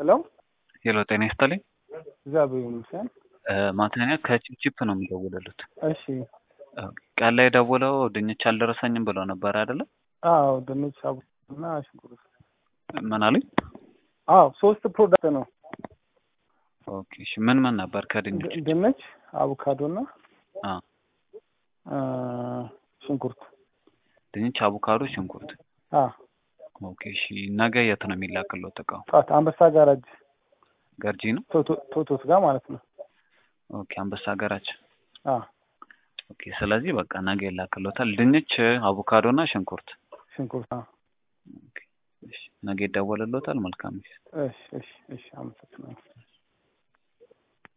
ሄሎ ሄሎ ጤና ይስጥልኝ። እግዚአብሔር ይመስገን። ማታኛ ከቺፕ ነው የሚደውልሉት። እሺ ቃል ላይ ደውለው ድንች አልደረሰኝም ብለው ነበር አይደለ? አዎ ድንች እና ሽንኩርት። ምን አሉኝ? አዎ ሶስት ፕሮዳክት ነው። ኦኬ እሺ ምን ምን ነበር ከድንች? ድንች፣ አቮካዶና ሽንኩርት። ድንች፣ አቮካዶ፣ ሽንኩርት። ኦኬ እሺ ነገ የት ነው የሚላክለው እቃው? ጣት አንበሳ ጋራጅ ገርጂ ነው? ቶቶስ ጋር ማለት ነው። ኦኬ አንበሳ ጋራጅ። ኦኬ ስለዚህ በቃ ነገ ይላክሎታል። ድንች፣ አቮካዶና ሽንኩርት። ኦኬ እሺ ነገ ይደወልሎታል። መልካም። እሺ አመሰግናለሁ።